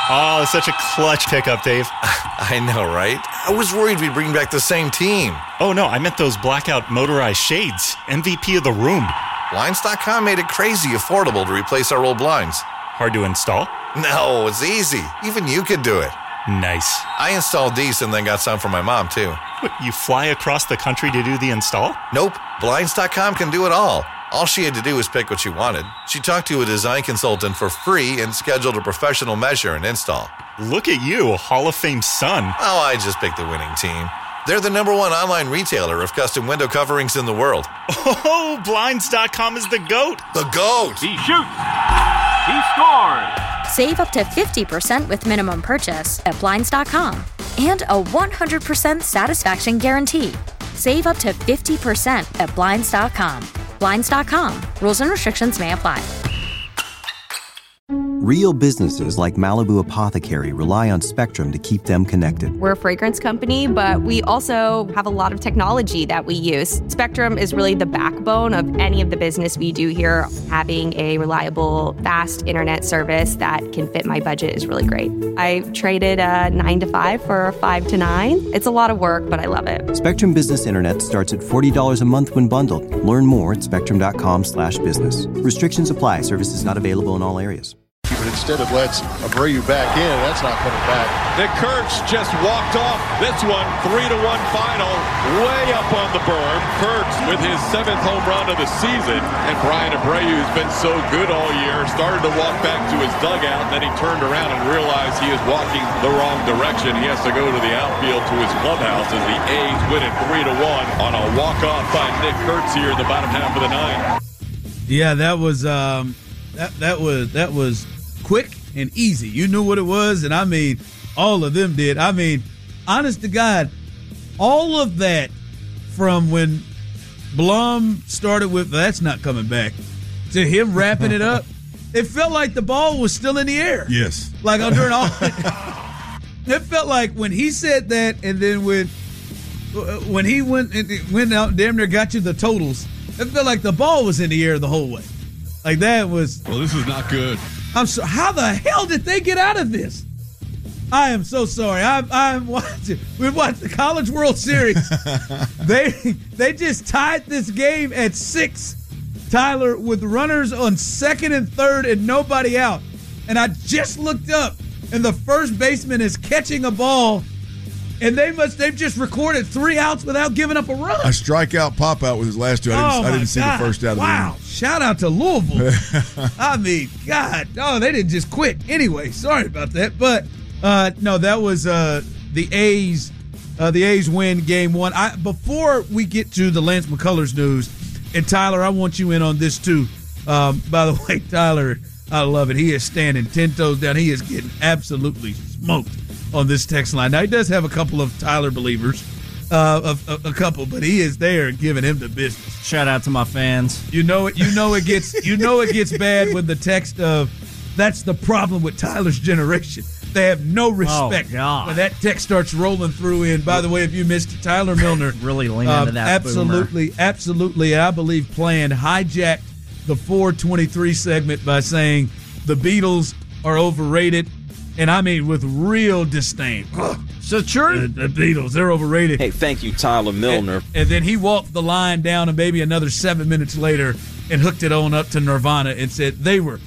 Oh, such a clutch pickup, Dave. I know, right? I was worried we'd bring back the same team. Oh, no, I meant those blackout motorized shades. MVP of the room. Blinds.com made it crazy affordable to replace our old blinds. Hard to install? No, it's easy. Even you could do it. Nice. I installed these and then got some for my mom, too. What, you fly across the country to do the install? Nope. Blinds.com can do it all. All she had to do was pick what she wanted. She talked to a design consultant for free and scheduled a professional measure and install. Look at you, a Hall of Fame son. Oh, I just picked the winning team. They're the #1 online retailer of custom window coverings in the world. Oh, Blinds.com is the GOAT. The GOAT! He shoots. He scores. Save up to 50% with minimum purchase at Blinds.com. And a 100% satisfaction guarantee. Save up to 50% at Blinds.com. Blinds.com. Rules and restrictions may apply. Real businesses like Malibu Apothecary rely on Spectrum to keep them connected. We're a fragrance company, but we also have a lot of technology that we use. Spectrum is really the backbone of any of the business we do here. Having a reliable, fast internet service that can fit my budget is really great. I traded a 9 to 5 for a 5 to 9. It's a lot of work, but I love it. Spectrum Business Internet starts at $40 a month when bundled. Learn more at spectrum.com/business. Restrictions apply. Services not available in all areas. But instead of lets Abreu back in, that's not coming back. Nick Kurtz just walked off this one, 3-1 final, way up on the berm. Kurtz with his 7th home run of the season. And Brian Abreu has been so good all year, started to walk back to his dugout, and then he turned around and realized he is walking the wrong direction. He has to go to the outfield to his clubhouse as the A's win it 3-1 on a walk-off by Nick Kurtz here in the bottom half of the ninth. Yeah, that was that was quick and easy. You knew what it was, and I mean, all of them did. I mean, honest to God, all of that from when Blum started with "that's not coming back" to him wrapping it up, it felt like the ball was still in the air. Yes. Like during all it felt like when he said that, and then when he went out and damn near got you the totals, it felt like the ball was in the air the whole way. Like that was. Well, this is not good. I'm so. How the hell did they get out of this? I am so sorry. I'm watching. We watched the College World Series. They just tied this game at 6, Tyler, with runners on second and third and nobody out. And I just looked up, and the first baseman is catching a ball, and they've just recorded 3 outs without giving up a run. A strikeout pop out with his last 2. I didn't see the first out of the inning. Wow. Shout out to Louisville. I mean, God, they didn't just quit. Anyway, sorry about that. But, no, that was the A's. The A's win Game 1. Before we get to the Lance McCullers news, and Tyler, I want you in on this too. By the way, Tyler, I love it. He is standing 10 toes down. He is getting absolutely smoked on this text line. Now, he does have a couple of Tyler believers. A couple, but he is there giving him the business. Shout out to my fans. You know it gets bad when the text of "that's the problem with Tyler's generation." They have no respect when that text starts rolling through. In by the way, if you missed it, Tyler Milner really lean into that. Absolutely. I believe Plan hijacked the 423 segment by saying the Beatles are overrated, and I mean with real disdain. So true. The Beatles, they're overrated. Hey, thank you, Tyler Milner. And then he walked the line down, and maybe another 7 minutes later, and hooked it on up to Nirvana and said they were.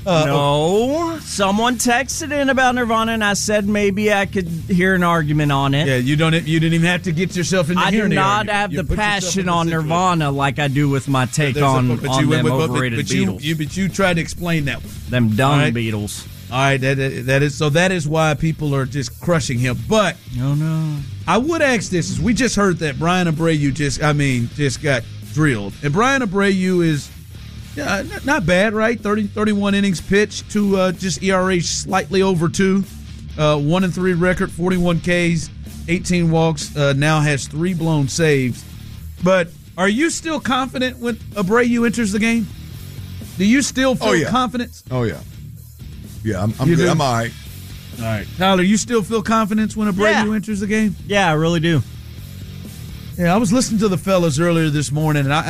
No, someone texted in about Nirvana, and I said maybe I could hear an argument on it. Yeah, you didn't even have to get yourself in. I do not have the passion on Nirvana like I do with my take on them overrated Beatles. But you tried to explain that one. Them dumb Beatles. All right, that is why people are just crushing him. But no, I would ask this: we just heard that Brian Abreu just got drilled, and Brian Abreu is not bad, right? 31 innings pitched to just ERA slightly over 2, 1-3 record, 41 Ks, 18 walks. Now has 3 blown saves. But are you still confident when Abreu enters the game? Do you still feel confidence? Oh yeah. Yeah, I'm good. I'm all right. All right. Tyler, you still feel confidence when Abreu enters the game? Yeah, I really do. Yeah, I was listening to the fellas earlier this morning, and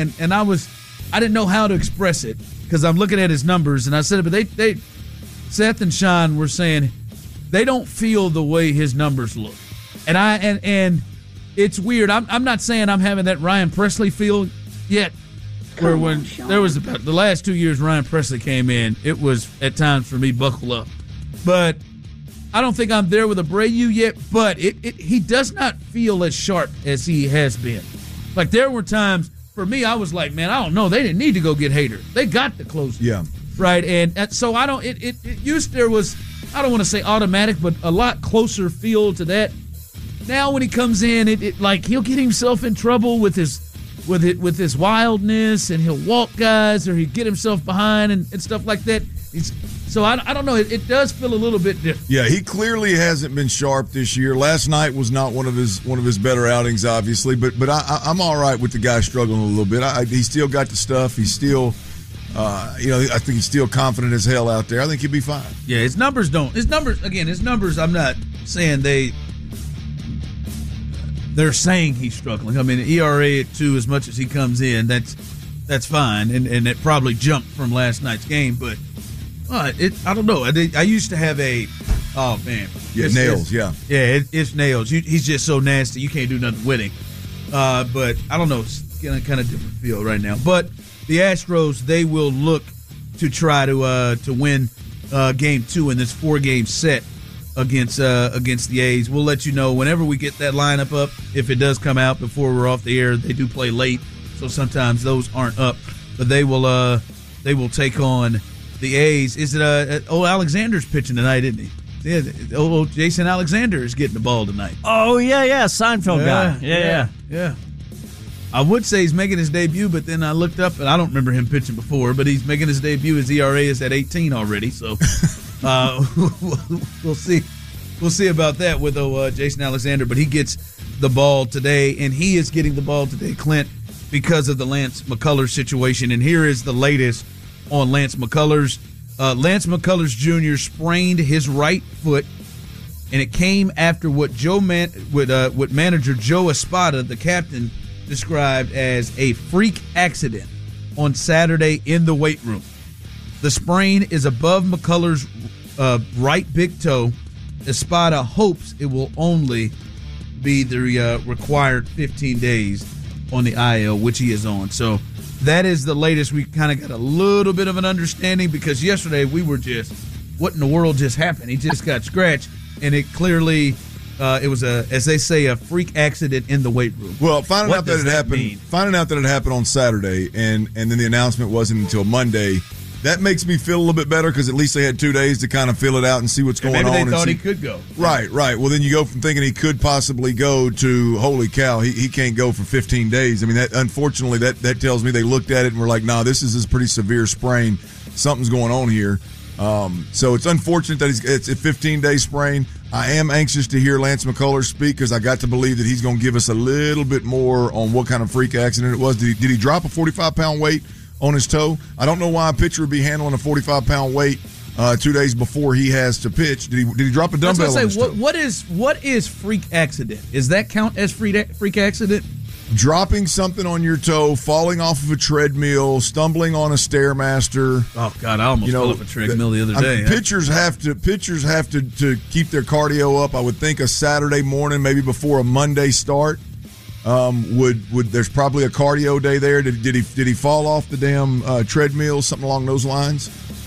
I didn't know how to express it because I'm looking at his numbers, and I said, but they Seth and Sean were saying they don't feel the way his numbers look. And it's weird. I'm not saying I'm having that Ryan Presley feel yet, where when there was about the last 2 years Ryan Presley came in, it was at times for me buckle up. But I don't think I'm there with Abreu yet, but he does not feel as sharp as he has been. Like there were times for me I was like, man, I don't know, they didn't need to go get Hader. They got the closer. Yeah. Right, and so I don't. It used there was, I don't want to say automatic, but a lot closer feel to that. Now when he comes in, it like he'll get himself in trouble with his wildness, and he'll walk guys, or he'll get himself behind and stuff like that. So I don't know. It does feel a little bit different. Yeah, he clearly hasn't been sharp this year. Last night was not one of his better outings, obviously. But I'm all right with the guy struggling a little bit. He still got the stuff. He's still. I think he's still confident as hell out there. I think he'll be fine. Yeah, his numbers don't. His numbers, I'm not saying they're saying he's struggling. I mean, ERA at 2, as much as he comes in, that's fine. And it probably jumped from last night's game. But I don't know. I used to have oh, man. Yeah, nails, yeah. Yeah, it's nails. He's just so nasty. You can't do nothing with him. But I don't know. It's kind of different feel right now. But the Astros, they will look to try to win Game 2 in this 4-game set against the A's. We'll let you know whenever we get that lineup up. If it does come out before we're off the air, they do play late, so sometimes those aren't up. But they will take on the A's. Is it Alexander's pitching tonight, isn't he? Yeah, old Jason Alexander is getting the ball tonight. Oh yeah, Seinfeld guy. Yeah. I would say he's making his debut, but then I looked up and I don't remember him pitching before. But he's making his debut. His ERA is at 18 already, so we'll see. We'll see about that with Jason Alexander. But he gets the ball today, and he is getting the ball today, Clint, because of the Lance McCullers situation. And here is the latest on Lance McCullers. Lance McCullers Jr. sprained his right foot, and it came after what manager Joe Espada, the captain, described as a freak accident on Saturday in the weight room. The sprain is above McCullers' right big toe. Espada hopes it will only be the required 15 days on the IL, which he is on. So that is the latest. We kind of got a little bit of an understanding because yesterday we were just, what in the world just happened? He just got scratched, and it clearly... it was as they say, a freak accident in the weight room. Well, finding out that it happened on Saturday, and then the announcement wasn't until Monday, that makes me feel a little bit better because at least they had 2 days to kind of fill it out and see what's going on. Maybe they thought he could go. Right. Well, then you go from thinking he could possibly go to, holy cow, he can't go for 15 days. I mean, unfortunately, that tells me they looked at it and were like, nah, this is a pretty severe sprain. Something's going on here. So it's unfortunate that it's a 15-day sprain. I am anxious to hear Lance McCullers speak because I got to believe that he's going to give us a little bit more on what kind of freak accident it was. Did he drop a 45-pound weight on his toe? I don't know why a pitcher would be handling a 45-pound weight 2 days before he has to pitch. Did he drop a dumbbell on his toe? What is freak accident? Is that count as freak accident? Dropping something on your toe, falling off of a treadmill, stumbling on a Stairmaster. Oh God, I almost fell off a treadmill the other day. Pitchers have to keep their cardio up. I would think a Saturday morning, maybe before a Monday start, would there's probably a cardio day there. Did he fall off the damn treadmill? Something along those lines.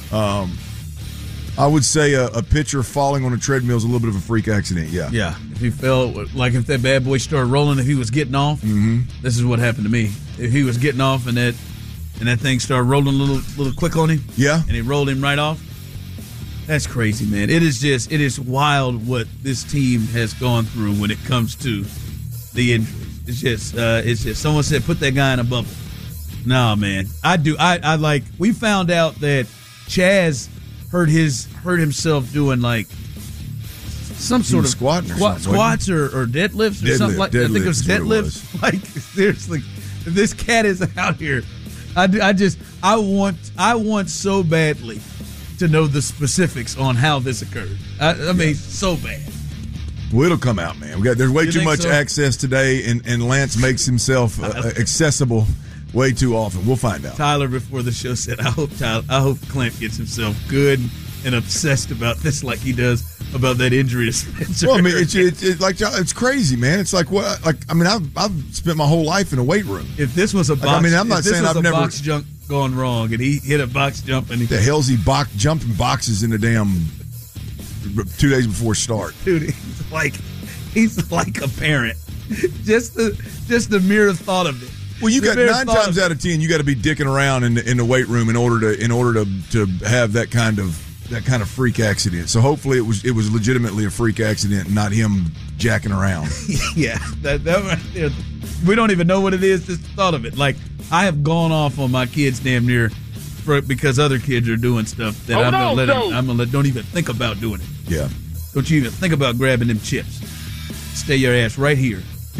I would say a pitcher falling on a treadmill is a little bit of a freak accident, yeah. Yeah, if he fell, like if that bad boy started rolling, if he was getting off, This is what happened to me. If he was getting off and that thing started rolling a little quick on him, yeah, and it rolled him right off, that's crazy, man. It is wild what this team has gone through when it comes to the injuries. It's just someone said, put that guy in a bubble. No, man. I like, we found out that Chaz hurt himself doing like some sort of squats or deadlifts or something like that. I think it was deadlifts. Like seriously, this cat is out here. I want so badly to know the specifics on how this occurred. I mean, so bad. Well, it'll come out, man. There's way too much access today, and Lance makes himself accessible way too often. We'll find out. Tyler before the show said, I hope Clint gets himself good and obsessed about this like he does about that injury to Spencer. Well, I mean, it's like it's crazy, man. It's like what? Like I mean, I've spent my whole life in a weight room. If this was a box, I mean, I'm not saying I've never box jump gone wrong, and he hit a box jump, and the hell's he jumping boxes in the damn 2 days before start, dude. He's like a parent. Just the mere thought of it. Well, you got 9 times out of 10, you got to be dicking around in the weight room in order to have that kind of freak accident. So hopefully it was legitimately a freak accident, and not him jacking around. Yeah, that right there. We don't even know what it is. Just the thought of it. Like, I have gone off on my kids damn near because other kids are doing stuff that I'm gonna let. Don't even think about doing it. Yeah. Don't you even think about grabbing them chips. Stay your ass right here.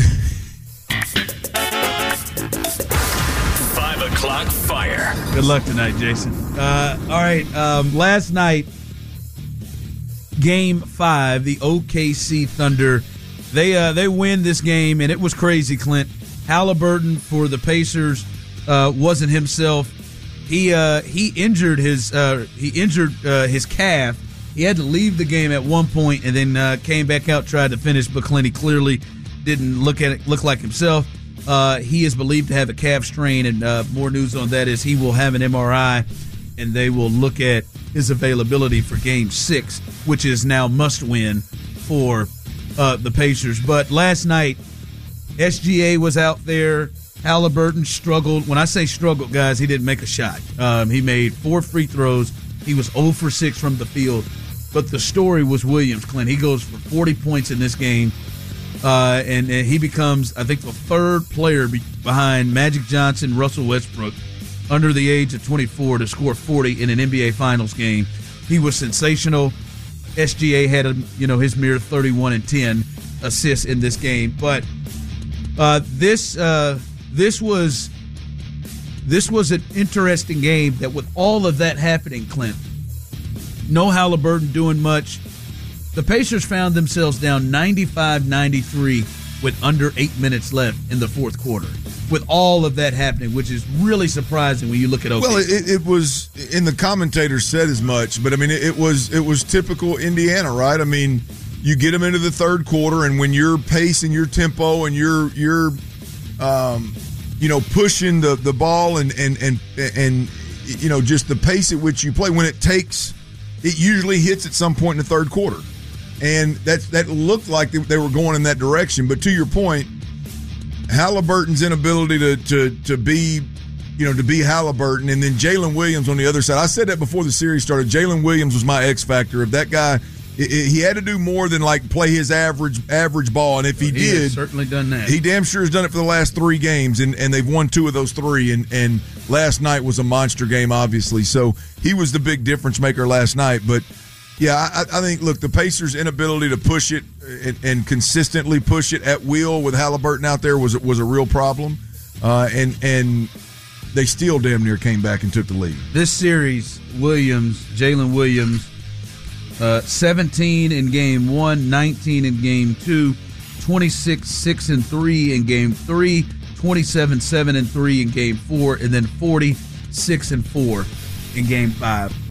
5 o'clock fire. Good luck tonight, Jason. All right. Last night, Game 5, the OKC Thunder, they win this game, and it was crazy, Clint. Halliburton for the Pacers wasn't himself. He injured his calf. He had to leave the game at one point, and then came back out, tried to finish, but Clint, he clearly didn't look like himself. He is believed to have a calf strain, and more news on that is he will have an MRI, and they will look at his availability for Game 6, which is now must-win for the Pacers. But last night, SGA was out there. Halliburton struggled. When I say struggled, guys, he didn't make a shot. He made 4 free throws. He was 0 for 6 from the field. But the story was Williams, Clint. He goes for 40 points in this game. And he becomes, I think, the third player behind Magic Johnson, Russell Westbrook, under the age of 24 to score 40 in an NBA Finals game. He was sensational. SGA had his mere 31 and 10 assists in this game. But this was an interesting game. That with all of that happening, Clint, no Halliburton doing much. The Pacers found themselves down 95-93 with under 8 minutes left in the fourth quarter. With all of that happening, which is really surprising when you look at OKC. Well, it was, and the commentators said as much, but I mean, it was typical Indiana, right? I mean, you get them into the third quarter, and when your pace and your tempo and you're pushing the ball and just the pace at which you play, when it usually hits at some point in the third quarter. And that looked like they were going in that direction. But to your point, Halliburton's inability to be Halliburton, and then Jalen Williams on the other side. I said that before the series started. Jalen Williams was my X factor. If that guy, he had to do more than like play his average ball. And if he did, has certainly done that. He damn sure has done it for the last 3 games, and they've won 2 of those 3. And last night was a monster game, obviously. So he was the big difference maker last night. But yeah, I think, look, the Pacers' inability to push it and consistently push it at will with Halliburton out there was a real problem, and they still damn near came back and took the lead. This series, Jalen Williams, 17 in Game 1, 19 in Game 2, 26-6-3 in Game 3, 27-7-3 in Game 4, and then 40-6-4 in Game 5.